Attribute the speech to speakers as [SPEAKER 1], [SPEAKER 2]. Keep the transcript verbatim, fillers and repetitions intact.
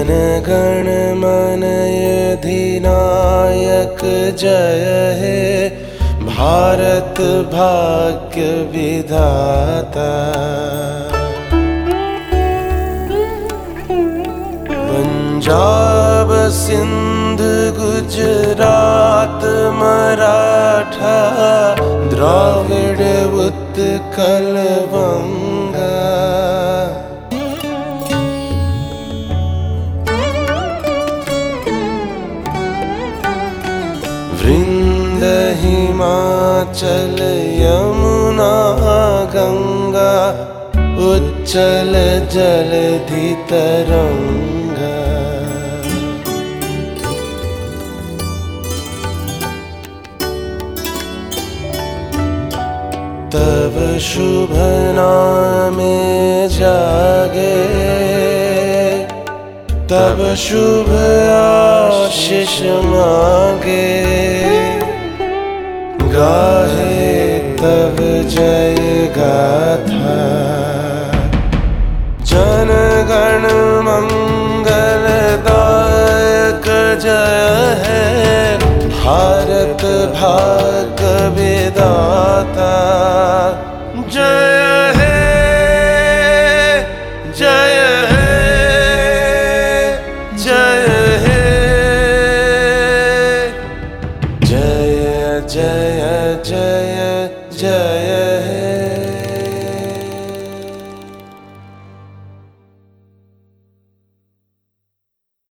[SPEAKER 1] जन गण मन अधिनायक जय हे, भारत भाग्य विधाता। पंजाब सिंध गुजरात मराठा, द्राविड़ उत्कल बंगा। वृंद हिमाचल यमुना गंगा, उच्चल जलधि तरंगा। तब शुभ नामे जागे, तब शुभ आशीष मांगे। गाहे तब जय गाथा, जन गण मंगल दायक जय है, भारत भाग्य विधाता। जय